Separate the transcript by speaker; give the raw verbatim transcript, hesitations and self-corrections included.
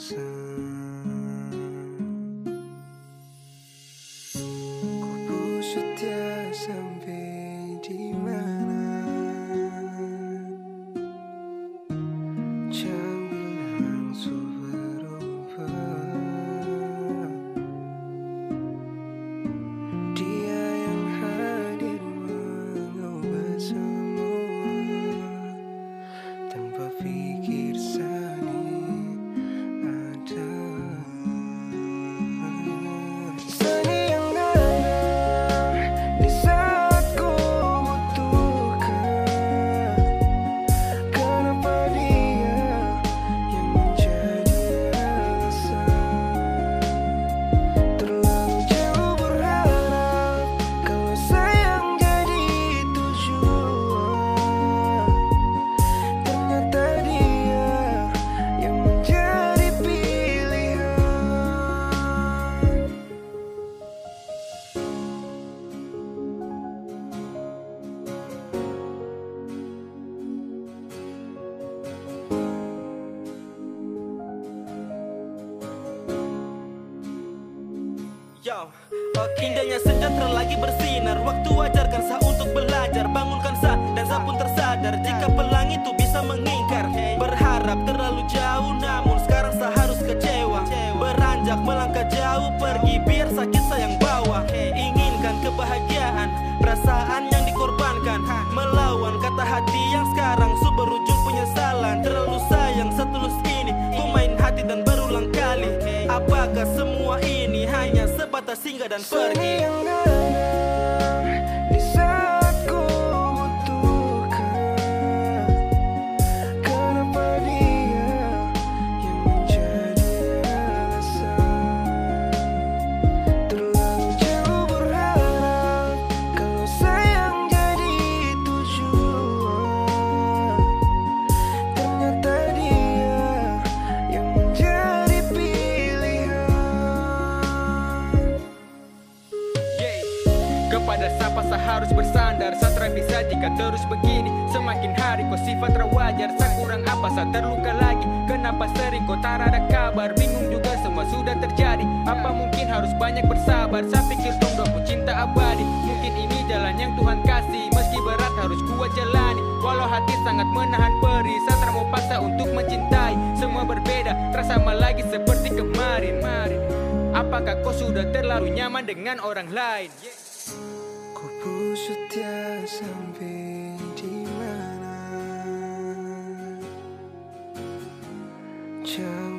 Speaker 1: Ku busuk tiada sampai di mana. Jangan bilang su berubah. Dia yang hadir mengubah semua tanpa pikir sani ada. Sani yang ada di saat ku butuhkan. Kenapa dia yang menjadi alasan? Terlalu jauh berharap kalau sayang jadi tujuan. Ternyata dia yang menjadi pilihan.
Speaker 2: Yo, indahnya senja lagi bersinar. Waktu wajarkan sah untuk belajar. Bangunkan sah dan sah pun tersadar jika pelangi itu bisa mengingkar. Berharap terlalu jauh namun sekarang sah harus kecewa. Beranjak melangkah jauh pergi biar sakit sayang bawa. Inginkan kebahagiaan, perasaan yang dikorbankan. Melawan kata hati yang sekarang su berujung penyesalan. Terlalu sayang setulus ini ku main hati dan berulang kali. Apakah semua ini hanya sebatas singgah dan
Speaker 1: Sani
Speaker 2: pergi?
Speaker 1: yang ada di saat ku butuhkan. Kenapa dia yang menjadi alasan? Terlalu jauh berharap kalau sayang jadi tujuan. Ternyata dia yang menjadi pilihan.
Speaker 3: Yeay. Kepada siapa saya harus bersandar? Satra bisa jika terus begini. Semakin hari kau sifat terwajar. Saya kurang apa, saya terluka lagi. Kenapa sering kau tak ada kabar? Bingung juga semua sudah terjadi. Apa mungkin harus banyak bersabar? Saya pikir dong aku cinta abadi. Mungkin ini jalan yang Tuhan kasih. Meski berat harus kuat jalani. Walau hati sangat menahan perih, saya tak mau paksa untuk mencintai. Semua berbeda, terasa sama lagi seperti kemarin. Apakah kau sudah terlalu nyaman dengan orang lain?
Speaker 1: Ku busuk tiada sampai di mana. Jangan